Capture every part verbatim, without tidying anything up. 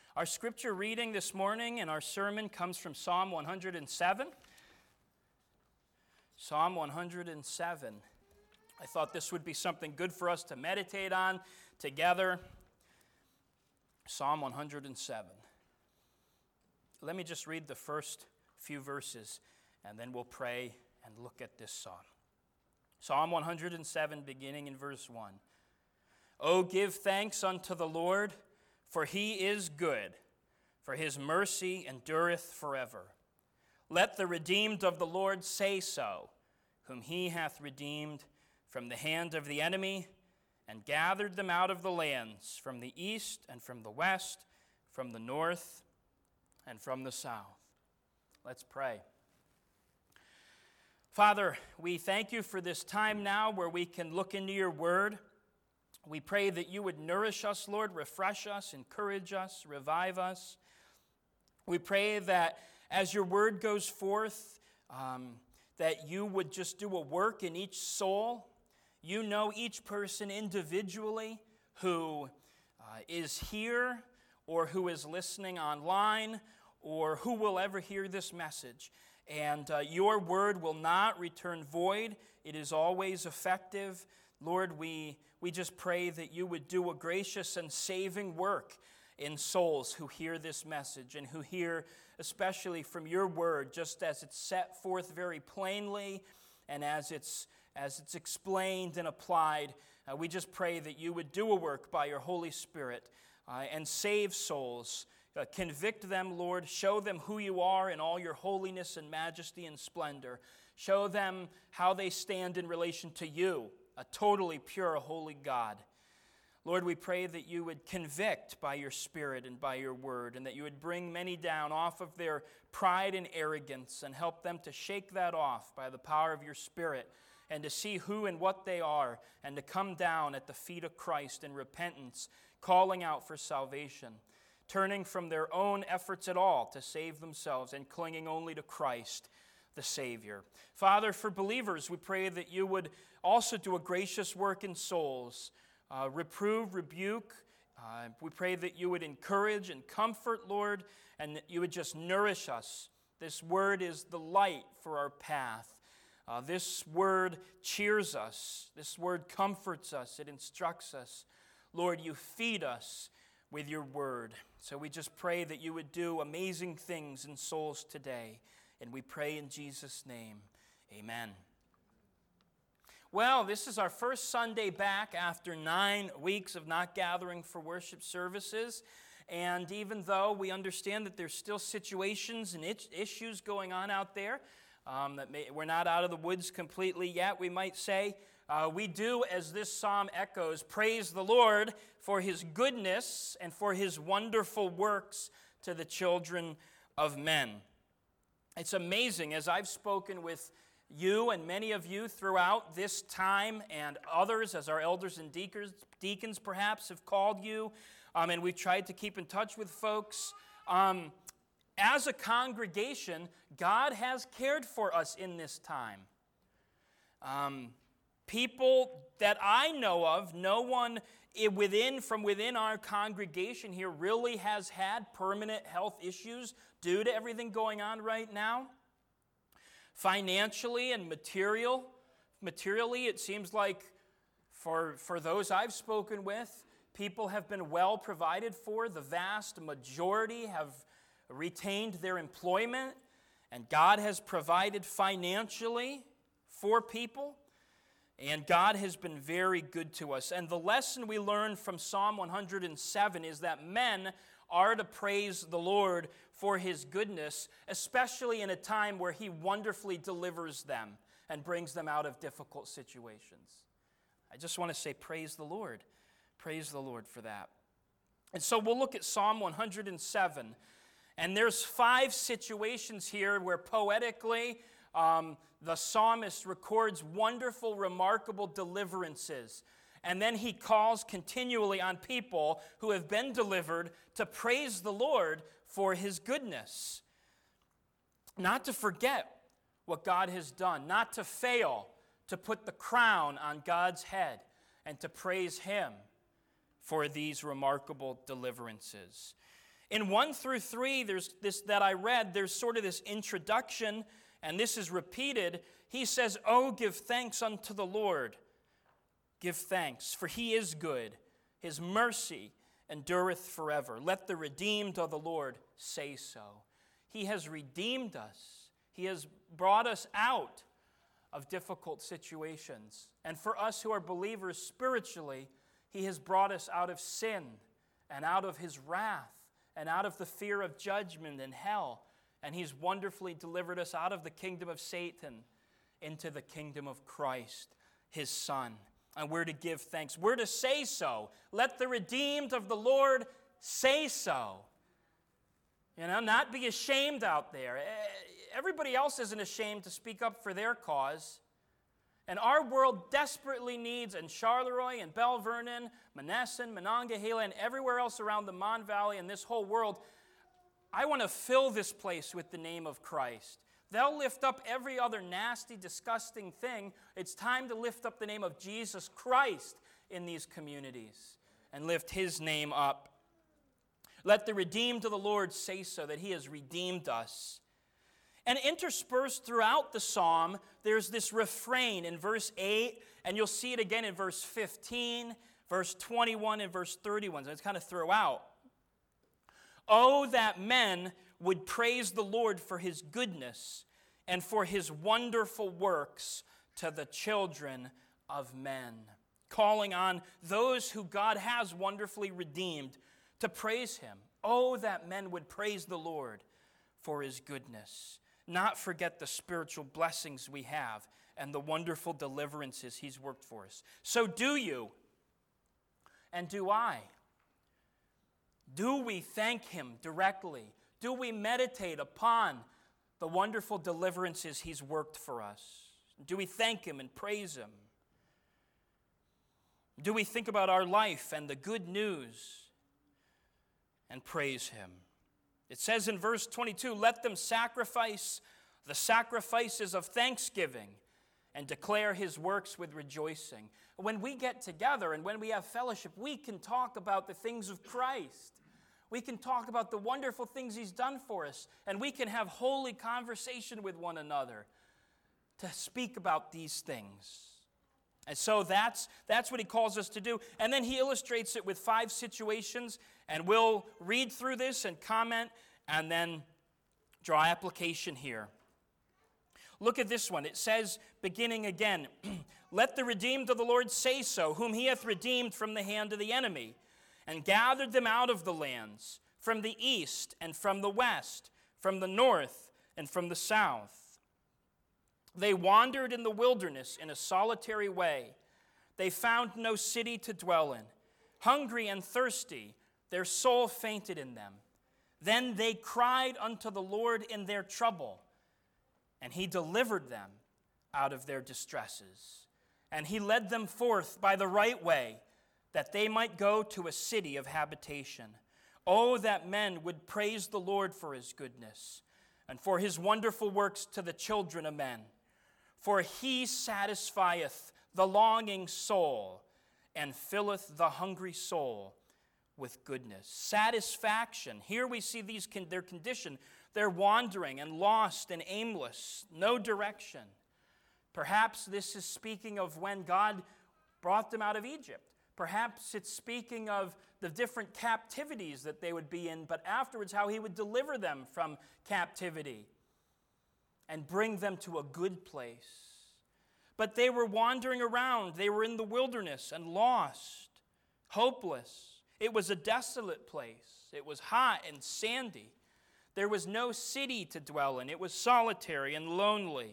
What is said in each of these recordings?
Our scripture reading this morning and our sermon comes from Psalm one hundred seven. Psalm one hundred seven. I thought this would be something good for us to meditate on together. Psalm one hundred seven. Let me just read the first few verses, and then we'll pray and look at this psalm. Psalm one hundred seven, beginning in verse one. O give thanks unto the Lord, for he is good, for his mercy endureth forever. Let the redeemed of the Lord say so, whom he hath redeemed from the hand of the enemy, and gathered them out of the lands, from the east and from the west, from the north and from the south. Let's pray. Father, we thank you for this time now where we can look into your word. We pray that you would nourish us, Lord, refresh us, encourage us, revive us. We pray that as your word goes forth, um, that you would just do a work in each soul. You know each person individually who uh, is here or who is listening online or who will ever hear this message. And uh, your word will not return void. It is always effective. Lord, we, we just pray that you would do a gracious and saving work in souls who hear this message and who hear especially from your word, just as it's set forth very plainly and as it's, as it's explained and applied. Uh, we just pray that you would do a work by your Holy Spirit uh, and save souls. Uh, convict them, Lord. Show them who you are in all your holiness and majesty and splendor. Show them how they stand in relation to you, a totally pure, holy God. Lord, we pray that you would convict by your Spirit and by your word, and that you would bring many down off of their pride and arrogance and help them to shake that off by the power of your Spirit and to see who and what they are and to come down at the feet of Christ in repentance, calling out for salvation, turning from their own efforts at all to save themselves and clinging only to Christ, the Savior. Father, for believers, we pray that you would also do a gracious work in souls, uh, reprove, rebuke. Uh, we pray that you would encourage and comfort, Lord, and that you would just nourish us. This word is the light for our path. Uh, this word cheers us. This word comforts us. It instructs us. Lord, you feed us with your word. So we just pray that you would do amazing things in souls today. And we pray in Jesus' name, amen. Well, this is our first Sunday back after nine weeks of not gathering for worship services. And even though we understand that there's still situations and issues going on out there, um, that may, we're not out of the woods completely yet, we might say, uh, we do, as this psalm echoes, praise the Lord for his goodness and for his wonderful works to the children of men. It's amazing, as I've spoken with you and many of you throughout this time and others, as our elders and deacons, deacons perhaps have called you, um, and we've tried to keep in touch with folks. Um, as a congregation, God has cared for us in this time. Um, people that I know of, no one within from within our congregation here really has had permanent health issues due to everything going on right now. Financially and material, materially, it seems like for, for those I've spoken with, people have been well provided for. The vast majority have retained their employment, and God has provided financially for people, and God has been very good to us. And the lesson we learn from Psalm one hundred seven is that men are to praise the Lord for his goodness, especially in a time where he wonderfully delivers them and brings them out of difficult situations. I just want to say praise the Lord. Praise the Lord for that. And so we'll look at Psalm one hundred seven. And there's five situations here where poetically um, the psalmist records wonderful, remarkable deliverances. And then he calls continually on people who have been delivered to praise the Lord for his goodness. Not to forget what God has done, not to fail to put the crown on God's head and to praise him for these remarkable deliverances. In one through three, there's this that I read, there's sort of this introduction, and this is repeated. He says, "Oh, give thanks unto the Lord. Give thanks, for he is good. His mercy endureth forever. Let the redeemed of the Lord say so." He has redeemed us. He has brought us out of difficult situations. And for us who are believers spiritually, he has brought us out of sin and out of his wrath and out of the fear of judgment and hell. And he's wonderfully delivered us out of the kingdom of Satan into the kingdom of Christ, his Son. And we're to give thanks. We're to say so. Let the redeemed of the Lord say so. You know, not be ashamed out there. Everybody else isn't ashamed to speak up for their cause. And our world desperately needs, and Charleroi and Bell Vernon, Monessen, Monongahela, and everywhere else around the Mon Valley and this whole world, I want to fill this place with the name of Christ. They'll lift up every other nasty, disgusting thing. It's time to lift up the name of Jesus Christ in these communities and lift his name up. Let the redeemed of the Lord say so, that he has redeemed us. And interspersed throughout the psalm, there's this refrain in verse eight, and you'll see it again in verse fifteen, verse twenty-one, and verse thirty-one. So it's kind of throughout. Oh, that men would praise the Lord for his goodness and for his wonderful works to the children of men. Calling on those who God has wonderfully redeemed to praise him. Oh, that men would praise the Lord for his goodness. Not forget the spiritual blessings we have and the wonderful deliverances he's worked for us. So do you, and do I. Do we thank him directly? Do we meditate upon the wonderful deliverances he's worked for us? Do we thank him and praise him? Do we think about our life and the good news and praise him? It says in verse twenty-two, let them sacrifice the sacrifices of thanksgiving and declare his works with rejoicing. When we get together and when we have fellowship, we can talk about the things of Christ. We can talk about the wonderful things he's done for us, and we can have holy conversation with one another to speak about these things. And so that's, that's what he calls us to do. And then he illustrates it with five situations, and we'll read through this and comment and then draw application here. Look at this one. It says, beginning again, let the redeemed of the Lord say so, whom he hath redeemed from the hand of the enemy, and gathered them out of the lands, from the east and from the west, from the north and from the south. They wandered in the wilderness in a solitary way. They found no city to dwell in. Hungry and thirsty, their soul fainted in them. Then they cried unto the Lord in their trouble, and he delivered them out of their distresses. And he led them forth by the right way, that they might go to a city of habitation. Oh, that men would praise the Lord for his goodness, and for his wonderful works to the children of men. For he satisfieth the longing soul, and filleth the hungry soul with goodness. Satisfaction. Here we see these con- their condition. They're wandering and lost and aimless, no direction. Perhaps this is speaking of when God brought them out of Egypt. Perhaps it's speaking of the different captivities that they would be in, but afterwards how he would deliver them from captivity and bring them to a good place. But they were wandering around. They were in the wilderness and lost, hopeless. It was a desolate place. It was hot and sandy. There was no city to dwell in. It was solitary and lonely.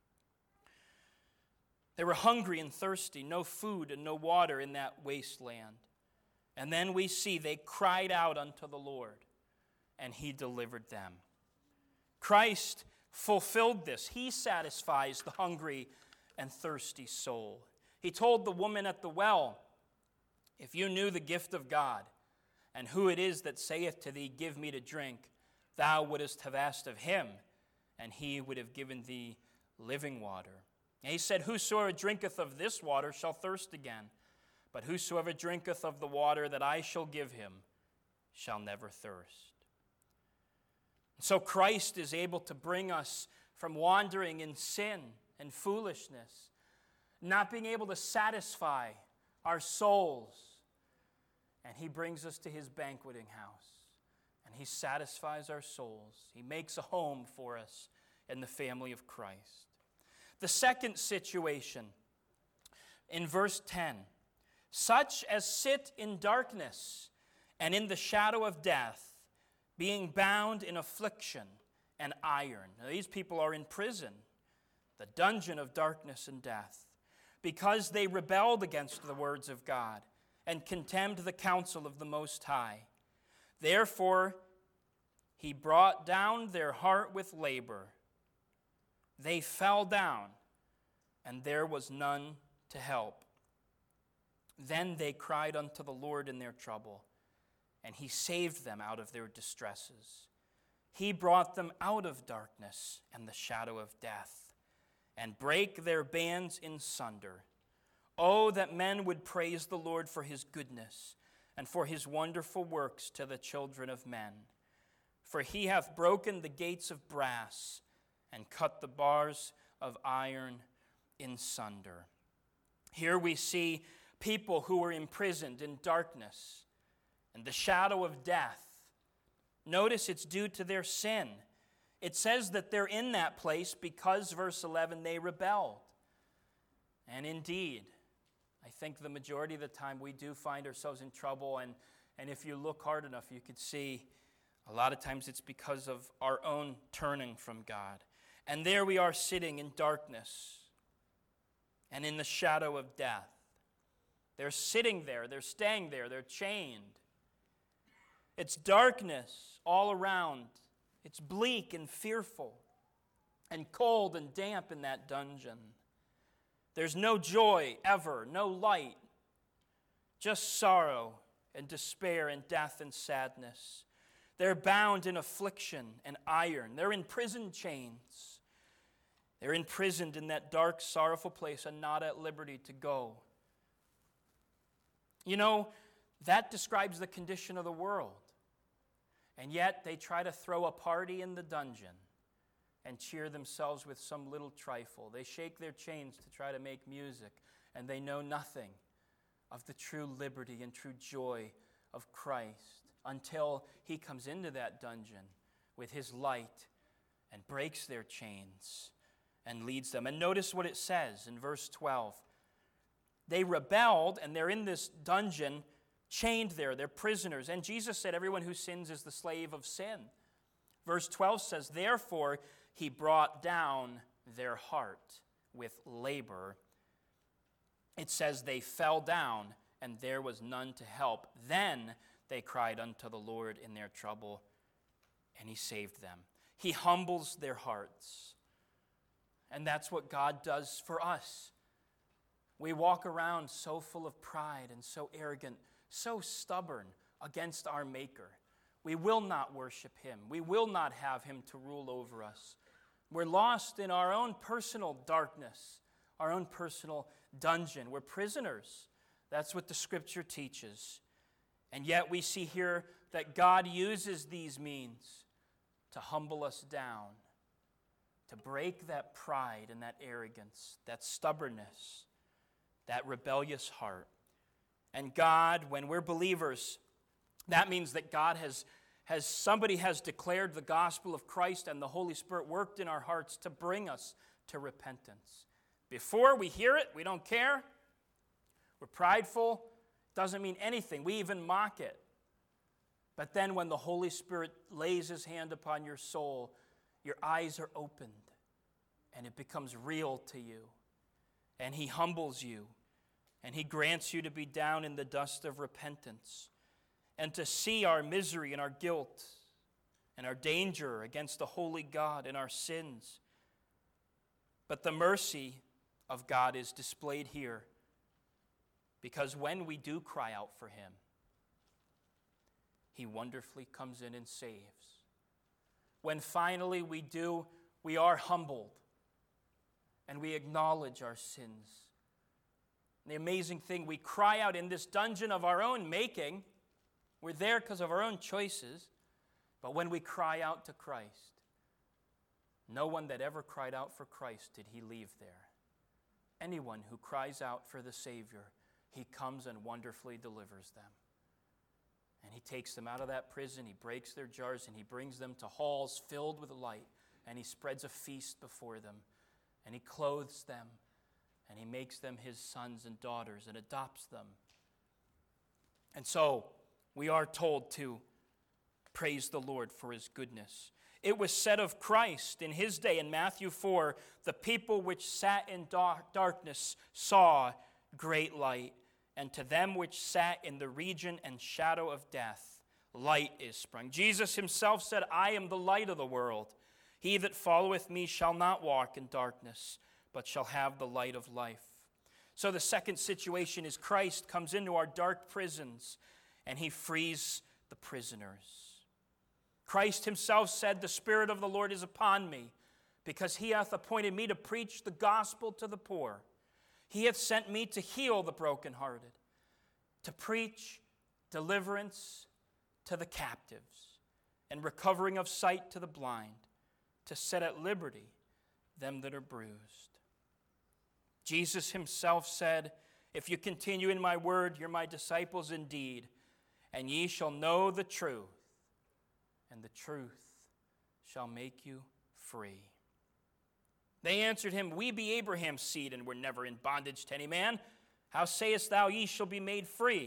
They were hungry and thirsty, no food and no water in that wasteland. And then we see they cried out unto the Lord, and he delivered them. Christ fulfilled this. He satisfies the hungry and thirsty soul. He told the woman at the well, if you knew the gift of God, and who it is that saith to thee, give me to drink, thou wouldest have asked of him, and he would have given thee living water. And he said, whosoever drinketh of this water shall thirst again, but whosoever drinketh of the water that I shall give him shall never thirst. So Christ is able to bring us from wandering in sin and foolishness, not being able to satisfy our souls. And he brings us to his banqueting house, and he satisfies our souls. He makes a home for us in the family of Christ. The second situation in verse ten, such as sit in darkness and in the shadow of death, being bound in affliction and iron. Now, these people are in prison, the dungeon of darkness and death, because they rebelled against the words of God and contemned the counsel of the Most High. Therefore, he brought down their heart with labor. They fell down, and there was none to help. Then they cried unto the Lord in their trouble, and he saved them out of their distresses. He brought them out of darkness and the shadow of death, and brake their bands in sunder. Oh, that men would praise the Lord for his goodness, and for his wonderful works to the children of men. For he hath broken the gates of brass, and cut the bars of iron in sunder. Here we see people who were imprisoned in darkness and the shadow of death. Notice it's due to their sin. It says that they're in that place because, verse eleven, they rebelled. And indeed, I think the majority of the time we do find ourselves in trouble, and, and if you look hard enough, you could see a lot of times it's because of our own turning from God. And there we are sitting in darkness and in the shadow of death. They're sitting there, they're staying there, they're chained. It's darkness all around. It's bleak and fearful and cold and damp in that dungeon. There's no joy ever, no light, just sorrow and despair and death and sadness. They're bound in affliction and iron. They're in prison chains. They're imprisoned in that dark, sorrowful place and not at liberty to go. You know, that describes the condition of the world. And yet they try to throw a party in the dungeon and cheer themselves with some little trifle. They shake their chains to try to make music, and they know nothing of the true liberty and true joy of Christ until he comes into that dungeon with his light and breaks their chains and leads them. And notice what it says in verse twelve. They rebelled, and they're in this dungeon, chained there. They're prisoners. And Jesus said, everyone who sins is the slave of sin. Verse twelve says, therefore he brought down their heart with labor. It says they fell down, and there was none to help. Then they cried unto the Lord in their trouble, and he saved them. He humbles their hearts. And that's what God does for us. We walk around so full of pride and so arrogant, so stubborn against our Maker. We will not worship him. We will not have him to rule over us. We're lost in our own personal darkness, our own personal dungeon. We're prisoners. That's what the Scripture teaches. And yet we see here that God uses these means to humble us down, to break that pride and that arrogance, that stubbornness, that rebellious heart. And God, when we're believers, that means that God has, has somebody has declared the gospel of Christ, and the Holy Spirit worked in our hearts to bring us to repentance. Before we hear it, we don't care. We're prideful. Doesn't mean anything. We even mock it. But then when the Holy Spirit lays his hand upon your soul, your eyes are opened, and it becomes real to you. And he humbles you, and he grants you to be down in the dust of repentance, and to see our misery and our guilt and our danger against the holy God and our sins. But the mercy of God is displayed here, because when we do cry out for him, he wonderfully comes in and saves. When finally we do, we are humbled, and we acknowledge our sins. And the amazing thing, we cry out in this dungeon of our own making. We're there because of our own choices. But when we cry out to Christ, no one that ever cried out for Christ did he leave there. Anyone who cries out for the Savior, he comes and wonderfully delivers them. And he takes them out of that prison, he breaks their jars, and he brings them to halls filled with light, and he spreads a feast before them, and he clothes them, and he makes them his sons and daughters and adopts them. And so we are told to praise the Lord for his goodness. It was said of Christ in his day in Matthew four, the people which sat in dark darkness saw great light, and to them which sat in the region and shadow of death, light is sprung. Jesus himself said, I am the light of the world. He that followeth me shall not walk in darkness, but shall have the light of life. So the second situation is Christ comes into our dark prisons, and he frees the prisoners. Christ himself said, the Spirit of the Lord is upon me, because he hath appointed me to preach the gospel to the poor. He hath sent me to heal the brokenhearted, to preach deliverance to the captives, and recovering of sight to the blind, to set at liberty them that are bruised. Jesus himself said, if you continue in my word, you're my disciples indeed, and ye shall know the truth, and the truth shall make you free. They answered him, we be Abraham's seed, and were never in bondage to any man. How sayest thou, ye shall be made free?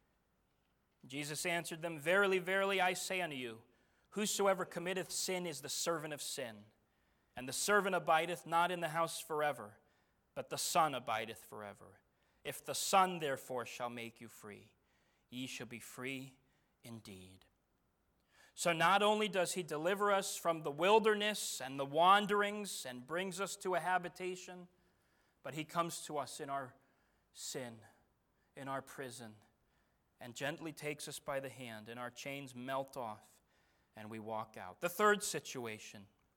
Jesus answered them, verily, verily, I say unto you, whosoever committeth sin is the servant of sin. And the servant abideth not in the house forever, but the Son abideth forever. If the Son therefore shall make you free, ye shall be free indeed. So not only does he deliver us from the wilderness and the wanderings and brings us to a habitation, but he comes to us in our sin, in our prison, and gently takes us by the hand, and our chains melt off, and we walk out. The third situation,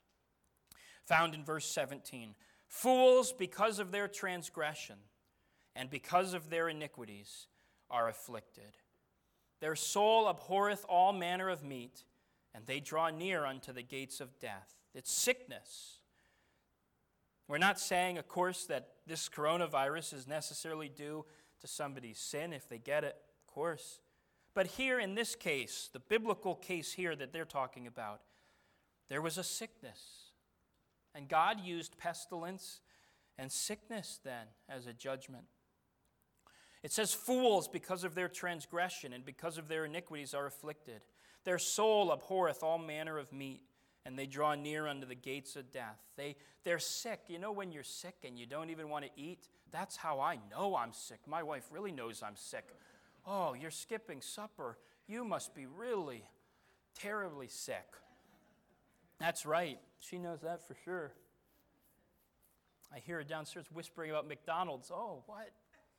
found in verse seventeen, fools, because of their transgression and because of their iniquities, are afflicted. Their soul abhorreth all manner of meat, and they draw near unto the gates of death. It's sickness. We're not saying, of course, that this coronavirus is necessarily due to somebody's sin if they get it, of course. But here in this case, the biblical case here that they're talking about, there was a sickness. And God used pestilence and sickness then as a judgment. It says, fools, because of their transgression and because of their iniquities, are afflicted. Their soul abhorreth all manner of meat, and they draw near unto the gates of death. They, they're sick. You know when you're sick and you don't even want to eat? That's how I know I'm sick. My wife really knows I'm sick. Oh, you're skipping supper. You must be really terribly sick. That's right. She knows that for sure. I hear her downstairs whispering about McDonald's. Oh, what?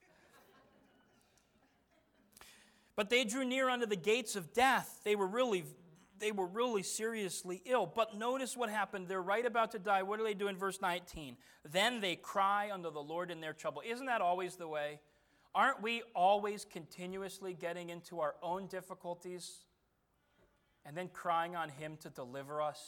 But they drew near unto the gates of death. They were really, they were really seriously ill. But notice what happened. They're right about to die. What do they do in verse nineteen? Then they cry unto the Lord in their trouble. Isn't that always the way? Aren't we always continuously getting into our own difficulties and then crying on him to deliver us?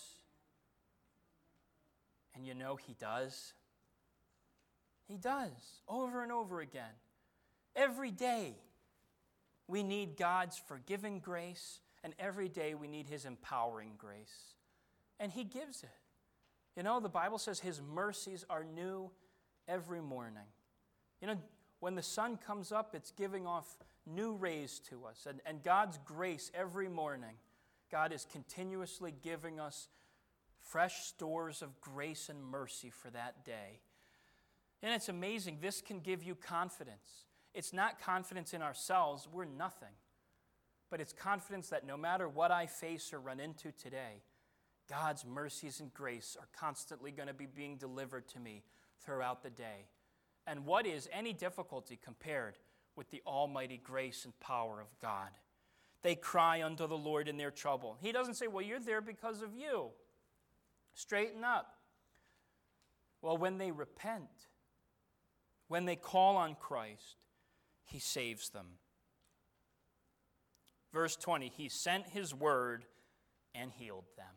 And you know he does. He does, over and over again. Every day we need God's forgiving grace, and every day we need his empowering grace. And he gives it. You know, the Bible says his mercies are new every morning. You know, when the sun comes up, it's giving off new rays to us. And, and God's grace every morning, God is continuously giving us fresh stores of grace and mercy for that day. And it's amazing. This can give you confidence. It's not confidence in ourselves. We're nothing. But it's confidence that no matter what I face or run into today, God's mercies and grace are constantly going to be being delivered to me throughout the day. And what is any difficulty compared with the almighty grace and power of God? They cry unto the Lord in their trouble. He doesn't say, well, you're there because of you. Straighten up. Well, when they repent, when they call on Christ, he saves them. Verse twenty, he sent his word and healed them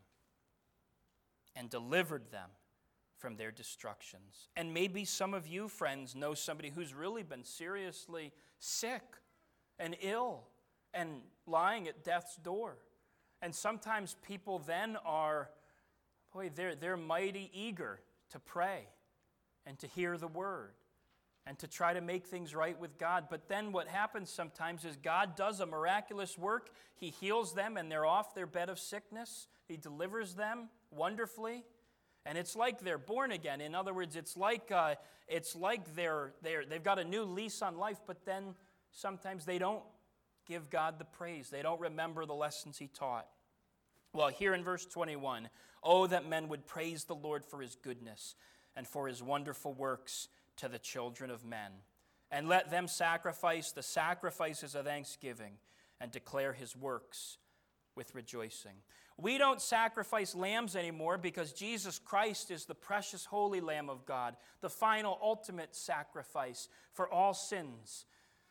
and delivered them from their destructions. And maybe some of you, friends, know somebody who's really been seriously sick and ill and lying at death's door. And sometimes people then are, boy, they're, they're mighty eager to pray and to hear the word and to try to make things right with God. But then what happens sometimes is God does a miraculous work. He heals them and they're off their bed of sickness. He delivers them wonderfully. And it's like they're born again. In other words, it's like uh, it's like they're, they're, they've got a new lease on life, but then sometimes they don't give God the praise. They don't remember the lessons he taught. Well, here in verse twenty-one, oh, that men would praise the Lord for his goodness and for his wonderful works to the children of men. And let them sacrifice the sacrifices of thanksgiving and declare his works with rejoicing. We don't sacrifice lambs anymore because Jesus Christ is the precious holy Lamb of God, the final ultimate sacrifice for all sins.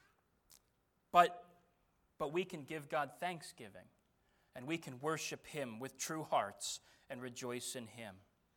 But, but we can give God thanksgiving, and we can worship him with true hearts and rejoice in him.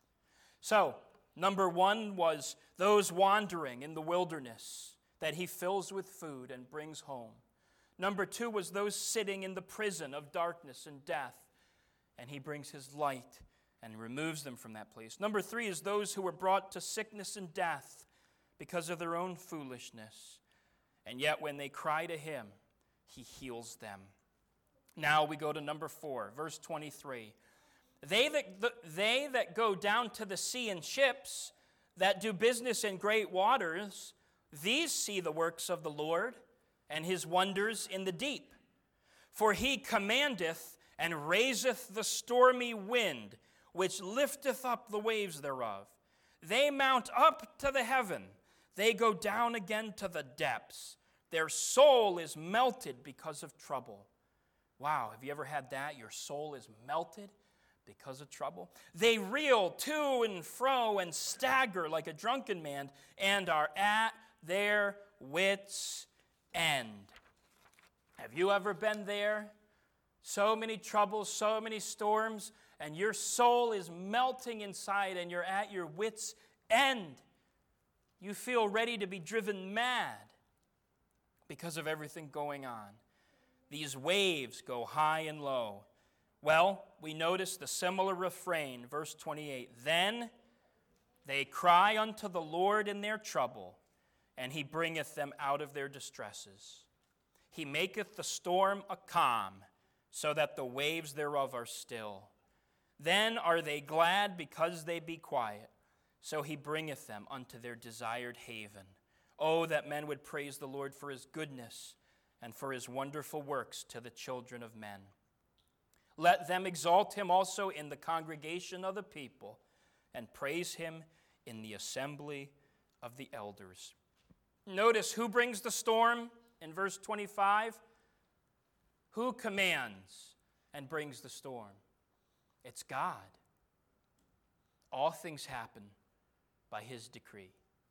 So, number one was those wandering in the wilderness that he fills with food and brings home. Number two was those sitting in the prison of darkness and death, and he brings his light and removes them from that place. Number three is those who were brought to sickness and death because of their own foolishness, and yet when they cry to him, he heals them. Now we go to number four, verse twenty-three. They that, the, they that go down to the sea in ships, that do business in great waters, these see the works of the Lord, and his wonders in the deep. For he commandeth and raiseth the stormy wind, which lifteth up the waves thereof. They mount up to the heaven, they go down again to the depths. Their soul is melted because of trouble. Wow, have you ever had that? Your soul is melted because of trouble. They reel to and fro and stagger like a drunken man and are at their wits' end. Have you ever been there? So many troubles, so many storms, and your soul is melting inside and you're at your wits' end. You feel ready to be driven mad because of everything going on. These waves go high and low. Well, we notice the similar refrain, verse twenty-eight. Then they cry unto the Lord in their trouble, and he bringeth them out of their distresses. He maketh the storm a calm, so that the waves thereof are still. Then are they glad because they be quiet, so he bringeth them unto their desired haven. Oh, that men would praise the Lord for his goodness and for his wonderful works to the children of men. Let them exalt him also in the congregation of the people, and praise him in the assembly of the elders. Notice who brings the storm in verse twenty-five. Who commands and brings the storm? It's God. All things happen by his decree.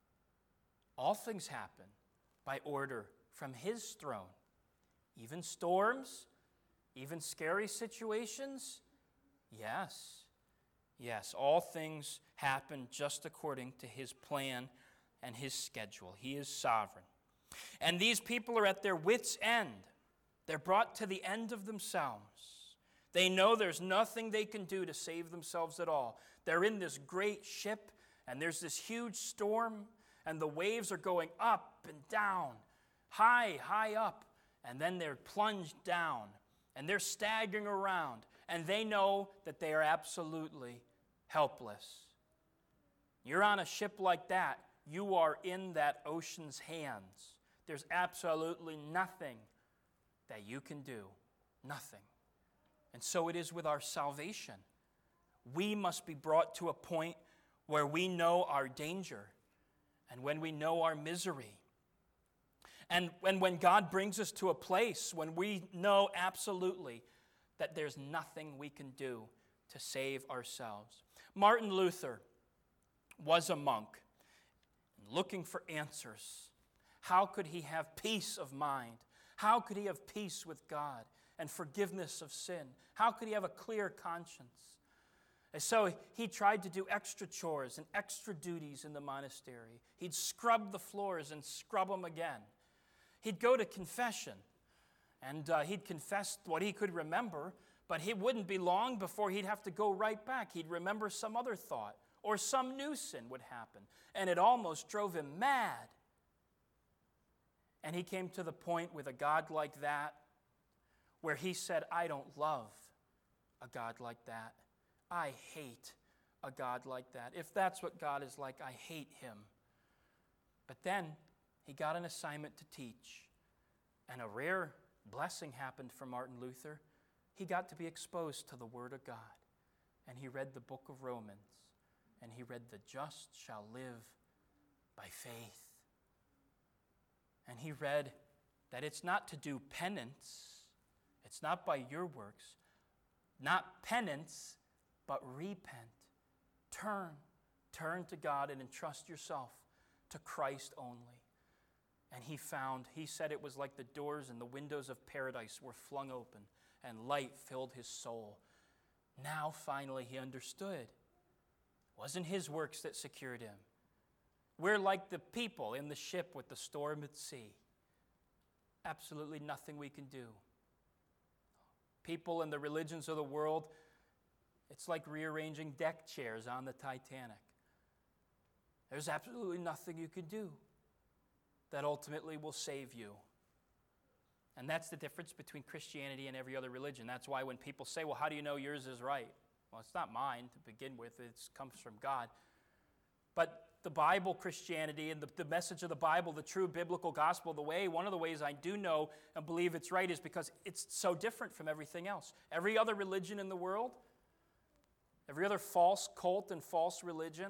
All things happen by order from his throne. Even storms, even scary situations. Yes, yes, all things happen just according to his plan and his schedule. He is sovereign. And these people are at their wits' end. They're brought to the end of themselves. They know there's nothing they can do to save themselves at all. They're in this great ship, and there's this huge storm, and the waves are going up and down, high, high up, and then they're plunged down, and they're staggering around, and they know that they are absolutely helpless. You're on a ship like that. You are in that ocean's hands. There's absolutely nothing that you can do. Nothing. And so it is with our salvation. We must be brought to a point where we know our danger and when we know our misery. And when, when God brings us to a place when we know absolutely that there's nothing we can do to save ourselves. Martin Luther was a monk looking for answers. How could he have peace of mind? How could he have peace with God? and forgiveness of sin? How could he have a clear conscience? And so he tried to do extra chores and extra duties in the monastery. He'd scrub the floors and scrub them again. He'd go to confession, and uh, he'd confess what he could remember, but it wouldn't be long before he'd have to go right back. He'd remember some other thought, or some new sin would happen, and it almost drove him mad. And he came to the point with a God like that where he said, I don't love a God like that. I hate a God like that. If that's what God is like, I hate him. But then he got an assignment to teach, and a rare blessing happened for Martin Luther. He got to be exposed to the Word of God, and he read the book of Romans, and he read, the just shall live by faith. And he read that it's not to do penance, it's not by your works, not penance, but repent. Turn, turn to God and entrust yourself to Christ only. And he found, he said it was like the doors and the windows of paradise were flung open, and light filled his soul. Now finally he understood. It wasn't his works that secured him. We're like the people in the ship with the storm at sea. Absolutely nothing we can do. People in the religions of the world, it's like rearranging deck chairs on the Titanic. There's absolutely nothing you can do that ultimately will save you. And that's the difference between Christianity and every other religion. That's why when people say, well, how do you know yours is right? Well, it's not mine to begin with. It comes from God. But the Bible, Christianity, and the, the message of the Bible, the true biblical gospel, the way, one of the ways I do know and believe it's right is because it's so different from everything else. Every other religion in the world, every other false cult and false religion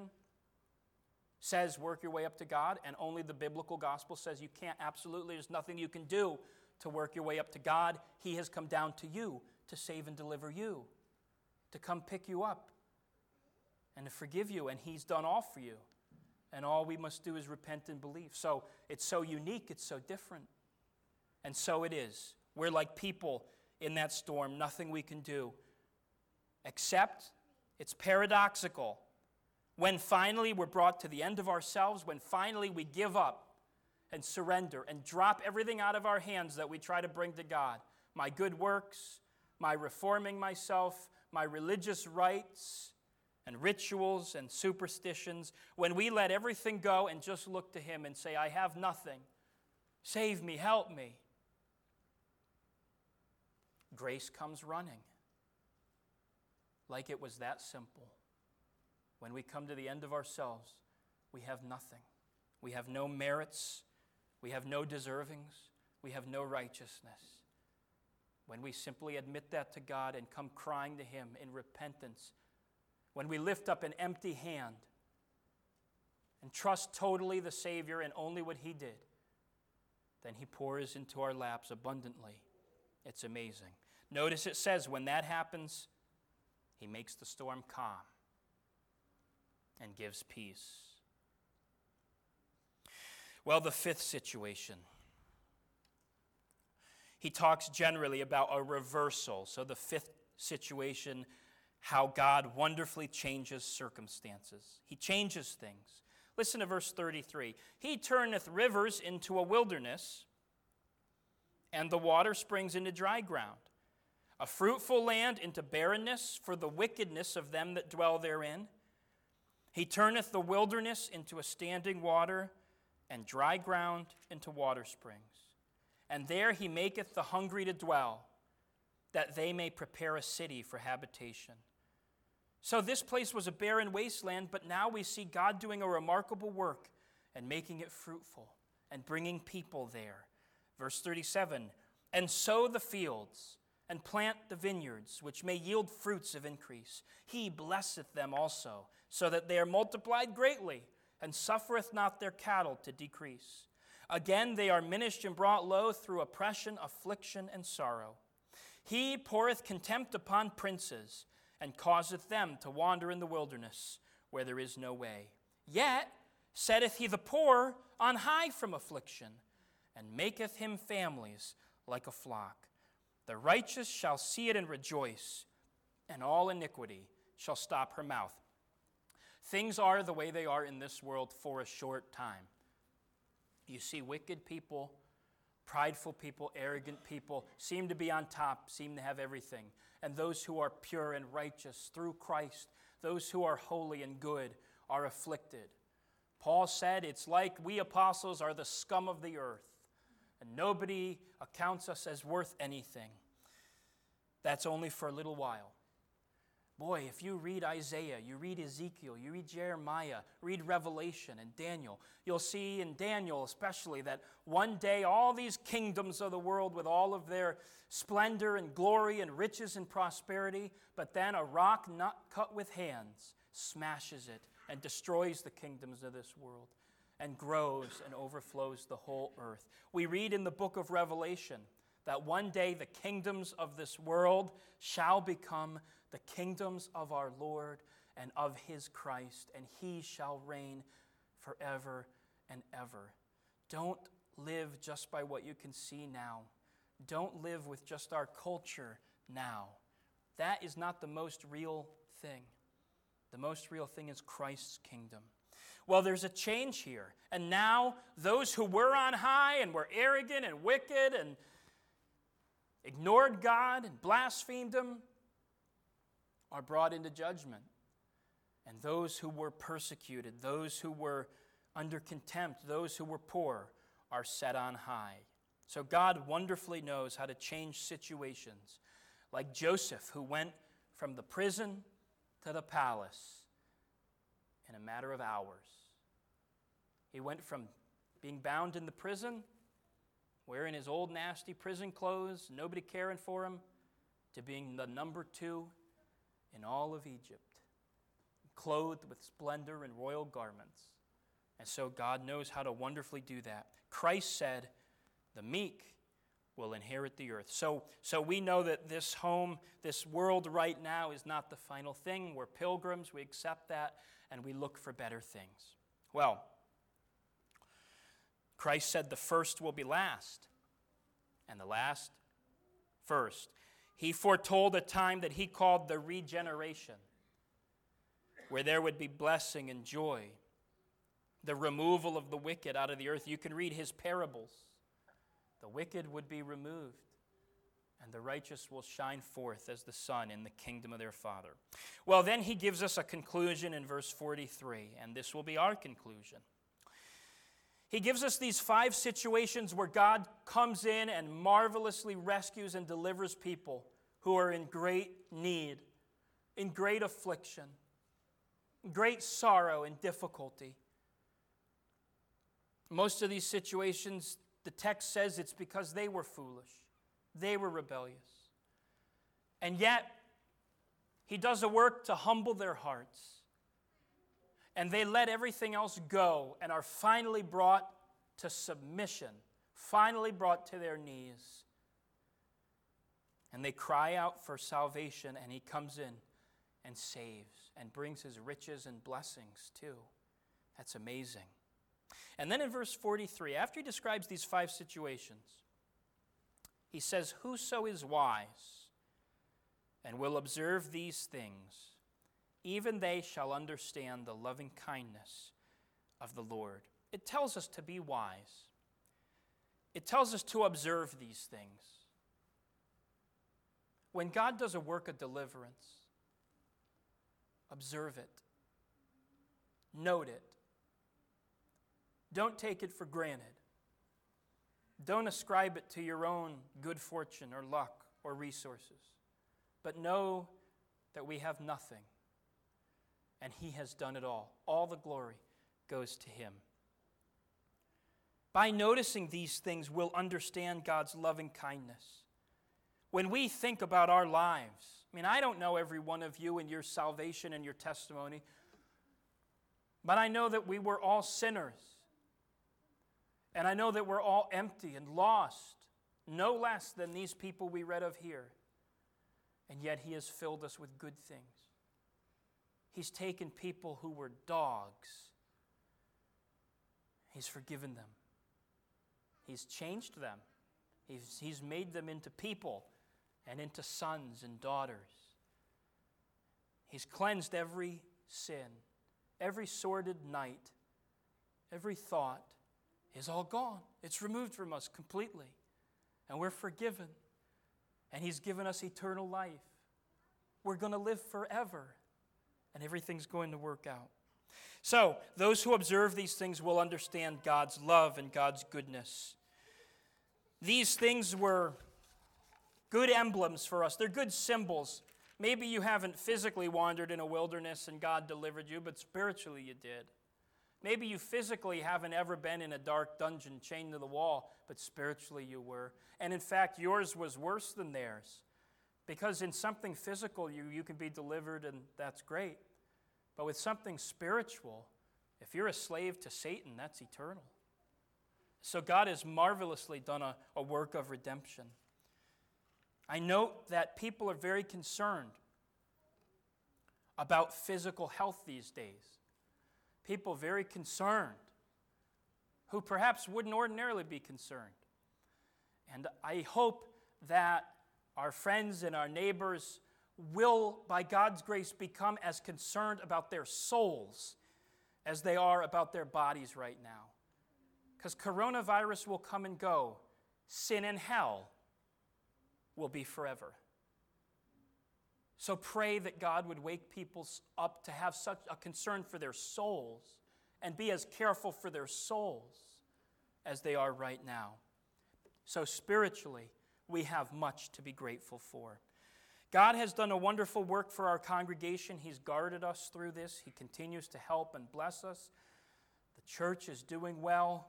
says work your way up to God, and only the biblical gospel says you can't. Absolutely, there's nothing you can do to work your way up to God. He has come down to you to save and deliver you, to come pick you up and to forgive you, and he's done all for you. And all we must do is repent and believe. So it's so unique, it's so different. And so it is. We're like people in that storm, nothing we can do. Except it's paradoxical. When finally we're brought to the end of ourselves, when finally we give up and surrender and drop everything out of our hands that we try to bring to God, my good works, my reforming myself, my religious rites, and rituals and superstitions, when we let everything go and just look to him and say, I have nothing, save me, help me, grace comes running. Like it was that simple. When we come to the end of ourselves, we have nothing. We have no merits. We have no deservings. We have no righteousness. When we simply admit that to God and come crying to him in repentance, when we lift up an empty hand and trust totally the Savior and only what he did, then he pours into our laps abundantly. It's amazing. Notice it says when that happens, he makes the storm calm and gives peace. Well, the fifth situation. He talks generally about a reversal. So the fifth situation, how God wonderfully changes circumstances. He changes things. Listen to verse thirty-three. He turneth rivers into a wilderness, and the water springs into dry ground. A fruitful land into barrenness for the wickedness of them that dwell therein. He turneth the wilderness into a standing water, and dry ground into water springs. And there he maketh the hungry to dwell, that they may prepare a city for habitation. So this place was a barren wasteland, but now we see God doing a remarkable work and making it fruitful and bringing people there. Verse thirty-seven, and sow the fields and plant the vineyards, which may yield fruits of increase. He blesseth them also, so that they are multiplied greatly, and suffereth not their cattle to decrease. Again they are minished and brought low through oppression, affliction, and sorrow. He poureth contempt upon princes, and causeth them to wander in the wilderness, where there is no way. Yet setteth he the poor on high from affliction, and maketh him families like a flock. The righteous shall see it and rejoice, and all iniquity shall stop her mouth. Things are the way they are in this world for a short time. You see wicked people, prideful people, arrogant people seem to be on top, seem to have everything. And those who are pure and righteous through Christ, those who are holy and good, are afflicted. Paul said it's like we apostles are the scum of the earth, and nobody accounts us as worth anything. That's only for a little while. Boy, if you read Isaiah, you read Ezekiel, you read Jeremiah, read Revelation and Daniel, you'll see in Daniel especially that one day all these kingdoms of the world with all of their splendor and glory and riches and prosperity, but then a rock not cut with hands smashes it and destroys the kingdoms of this world and grows and overflows the whole earth. We read in the book of Revelation that one day the kingdoms of this world shall become the kingdoms of our Lord and of his Christ, and he shall reign forever and ever. Don't live just by what you can see now. Don't live with just our culture now. That is not the most real thing. The most real thing is Christ's kingdom. Well, there's a change here. And now those who were on high and were arrogant and wicked and ignored God and blasphemed him are brought into judgment. And those who were persecuted, those who were under contempt, those who were poor are set on high. So God wonderfully knows how to change situations. Like Joseph, who went from the prison to the palace in a matter of hours. He went from being bound in the prison, wearing his old nasty prison clothes, nobody caring for him, to being the number two in all of Egypt, clothed with splendor and royal garments. And so God knows how to wonderfully do that. Christ said, the meek will inherit the earth. So, so we know that this home, this world right now is not the final thing. We're pilgrims, we accept that, and we look for better things. Well, Christ said the first will be last, and the last first. He foretold a time that he called the regeneration, where there would be blessing and joy, the removal of the wicked out of the earth. You can read his parables. The wicked would be removed, and the righteous will shine forth as the sun in the kingdom of their Father. Well, then he gives us a conclusion in verse forty-three, and this will be our conclusion. He gives us these five situations where God comes in and marvelously rescues and delivers people who are in great need, in great affliction, great sorrow and difficulty. Most of these situations, the text says it's because they were foolish. They were rebellious. And yet, he does a work to humble their hearts. And they let everything else go and are finally brought to submission, finally brought to their knees. And they cry out for salvation, and he comes in and saves and brings his riches and blessings too. That's amazing. And then in verse forty-three, after he describes these five situations, he says, whoso is wise and will observe these things, even they shall understand the loving kindness of the Lord. It tells us to be wise. It tells us to observe these things. When God does a work of deliverance, observe it. Note it. Don't take it for granted. Don't ascribe it to your own good fortune or luck or resources. But know that we have nothing, and he has done it all. All the glory goes to him. By noticing these things, we'll understand God's loving kindness. When we think about our lives, I mean, I don't know every one of you and your salvation and your testimony, but I know that we were all sinners. And I know that we're all empty and lost, no less than these people we read of here. And yet he has filled us with good things. He's taken people who were dogs. He's forgiven them. He's changed them. He's, he's made them into people and into sons and daughters. He's cleansed every sin, every sordid night, every thought is all gone. It's removed from us completely, and we're forgiven, and He's given us eternal life. We're going to live forever, and everything's going to work out. So, those who observe these things will understand God's love and God's goodness. These things were good emblems for us. They're good symbols. Maybe you haven't physically wandered in a wilderness and God delivered you, but spiritually you did. Maybe you physically haven't ever been in a dark dungeon chained to the wall, but spiritually you were. And in fact, yours was worse than theirs. Because in something physical, you, you can be delivered, and that's great. But with something spiritual, if you're a slave to Satan, that's eternal. So God has marvelously done a, a work of redemption. I note that people are very concerned about physical health these days. People very concerned who perhaps wouldn't ordinarily be concerned. And I hope that our friends and our neighbors will, by God's grace, become as concerned about their souls as they are about their bodies right now. Because coronavirus will come and go. Sin and hell will be forever. So pray that God would wake people up to have such a concern for their souls and be as careful for their souls as they are right now. So spiritually, we have much to be grateful for. God has done a wonderful work for our congregation. He's guarded us through this. He continues to help and bless us. The church is doing well.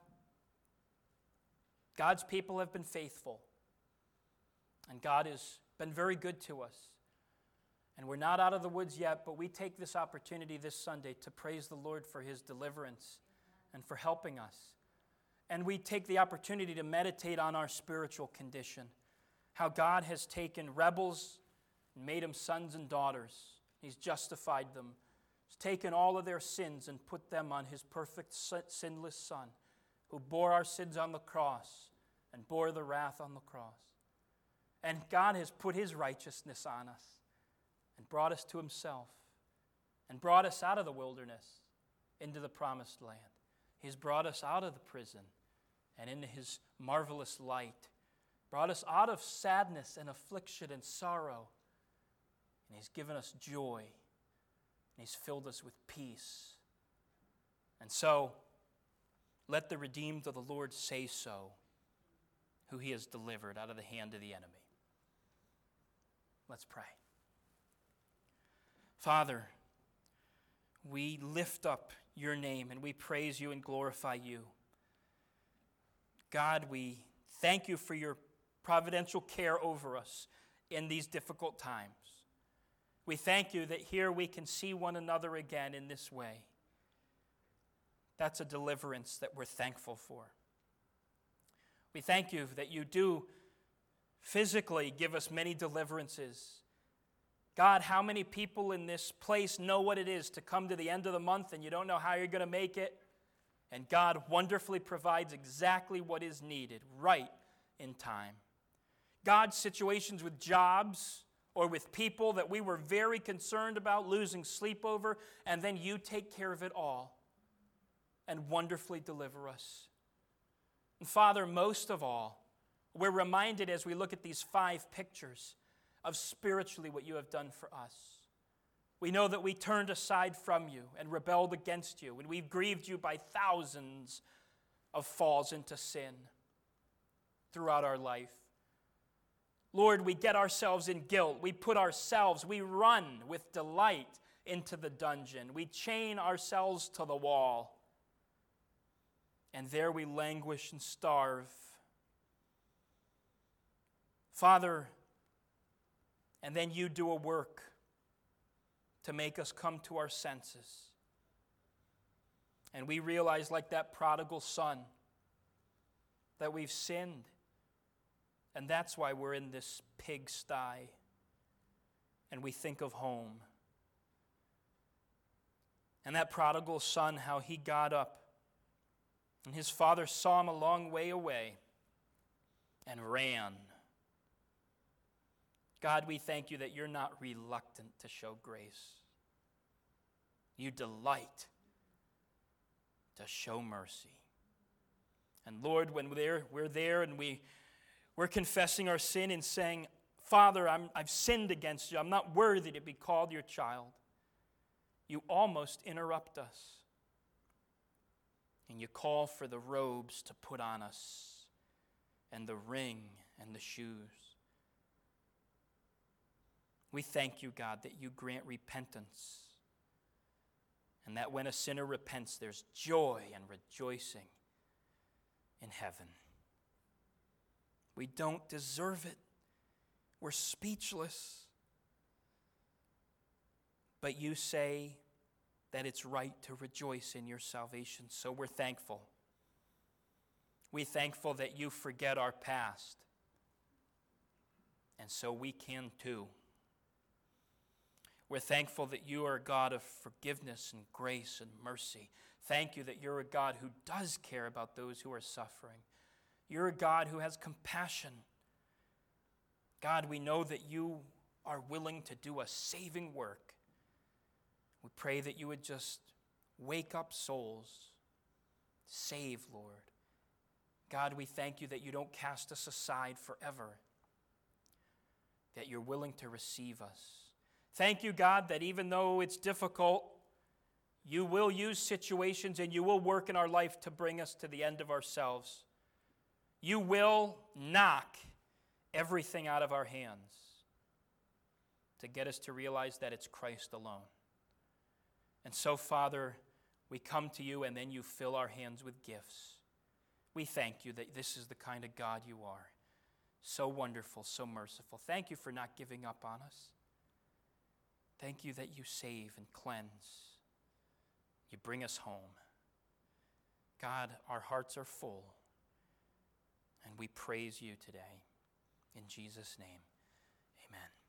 God's people have been faithful. And God has been very good to us. And we're not out of the woods yet, but we take this opportunity this Sunday to praise the Lord for His deliverance and for helping us. And we take the opportunity to meditate on our spiritual condition, how God has taken rebels and made them sons and daughters. He's justified them. He's taken all of their sins and put them on His perfect sinless Son, who bore our sins on the cross and bore the wrath on the cross. And God has put His righteousness on us and brought us to Himself and brought us out of the wilderness into the promised land. He's brought us out of the prison and into His marvelous light, brought us out of sadness and affliction and sorrow, and He's given us joy, and He's filled us with peace. And so, let the redeemed of the Lord say so, who He has delivered out of the hand of the enemy. Let's pray. Father, we lift up Your name and we praise You and glorify You. God, we thank You for Your providential care over us in these difficult times. We thank You that here we can see one another again in this way. That's a deliverance that we're thankful for. We thank You that You do physically give us many deliverances. God, how many people in this place know what it is to come to the end of the month and you don't know how you're going to make it? And God wonderfully provides exactly what is needed right in time. God, situations with jobs or with people that we were very concerned about losing sleep over, and then You take care of it all and wonderfully deliver us. And Father, most of all, we're reminded as we look at these five pictures of spiritually what You have done for us. We know that we turned aside from You and rebelled against You, and we've grieved You by thousands of falls into sin throughout our life. Lord, we get ourselves in guilt. We put ourselves, we run with delight into the dungeon. We chain ourselves to the wall, and there we languish and starve. Father, and then You do a work to make us come to our senses. And we realize, like that prodigal son, that we've sinned. And that's why we're in this pigsty. And we think of home. And that prodigal son, how he got up. And his father saw him a long way away and ran. God, we thank you that you're not reluctant to show grace. You delight to show mercy. And Lord, when we're there, we're there and we, we're confessing our sin and saying, Father, I'm, I've sinned against you. I'm not worthy to be called your child. You almost interrupt us. And you call for the robes to put on us, and the ring and the shoes. We thank you, God, that you grant repentance, and that when a sinner repents, there's joy and rejoicing in heaven. We don't deserve it. We're speechless. But you say that it's right to rejoice in your salvation, so we're thankful. We're thankful that you forget our past, and so we can too. We're thankful that you are a God of forgiveness and grace and mercy. Thank you that you're a God who does care about those who are suffering. You're a God who has compassion. God, we know that you are willing to do a saving work. We pray that you would just wake up souls, save, Lord. God, we thank you that you don't cast us aside forever, that you're willing to receive us. Thank you, God, that even though it's difficult, you will use situations and you will work in our life to bring us to the end of ourselves. You will knock everything out of our hands to get us to realize that it's Christ alone. And so, Father, we come to you and then you fill our hands with gifts. We thank you that this is the kind of God you are. So wonderful, so merciful. Thank you for not giving up on us. Thank you that you save and cleanse. You bring us home. God, our hearts are full, and we praise you today. In Jesus' name, amen.